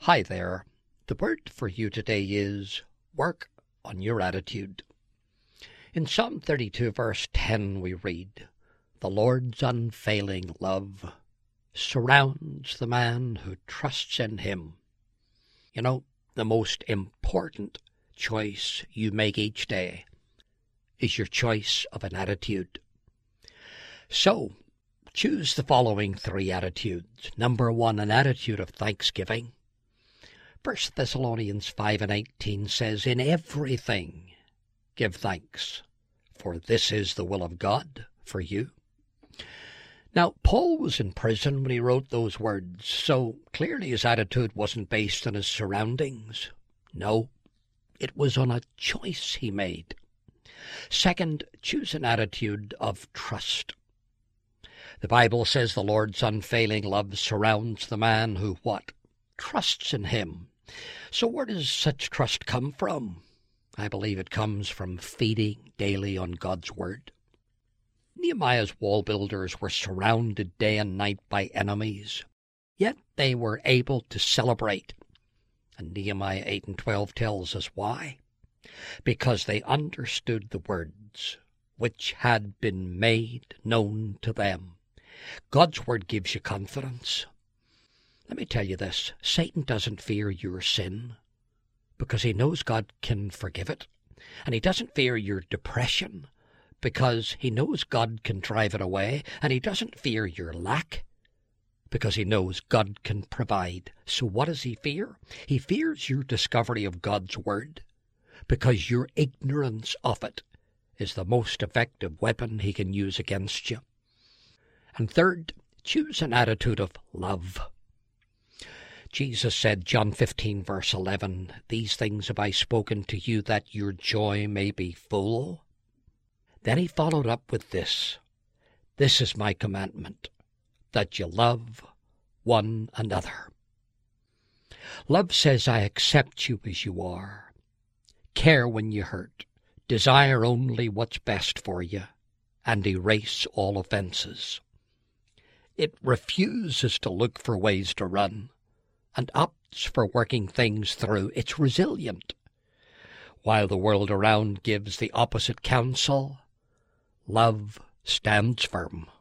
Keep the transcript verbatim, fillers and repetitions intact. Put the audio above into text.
Hi there. The word for you today is work on your attitude. In Psalm thirty-two, verse ten, we read, "The Lord's unfailing love surrounds the man who trusts in him." You know, the most important choice you make each day is your choice of an attitude. So, choose the following three attitudes. Number one, an attitude of thanksgiving. First Thessalonians five and eighteen says, "In everything give thanks, for this is the will of God for you." Now, Paul was in prison when he wrote those words, so clearly his attitude wasn't based on his surroundings. No, it was on a choice he made. Second, choose an attitude of trust. The Bible says the Lord's unfailing love surrounds the man who what? Trusts in him. So where does such trust come from? I believe it comes from feeding daily on God's Word. Nehemiah's wall builders were surrounded day and night by enemies, yet they were able to celebrate. And Nehemiah eight and twelve tells us why. Because they understood the words which had been made known to them. God's Word gives you confidence. Let me tell you this, Satan doesn't fear your sin because he knows God can forgive it. And he doesn't fear your depression because he knows God can drive it away. And he doesn't fear your lack because he knows God can provide. So what does he fear? He fears your discovery of God's Word because your ignorance of it is the most effective weapon he can use against you. And third, choose an attitude of love. Jesus said, John fifteen, verse eleven, "These things have I spoken to you, that your joy may be full." Then he followed up with this, "This is my commandment, that you love one another." Love says, I accept you as you are, care when you hurt, desire only what's best for you, and erase all offenses. It refuses to look for ways to run, and opts for working things through. It's resilient. While the world around gives the opposite counsel, love stands firm.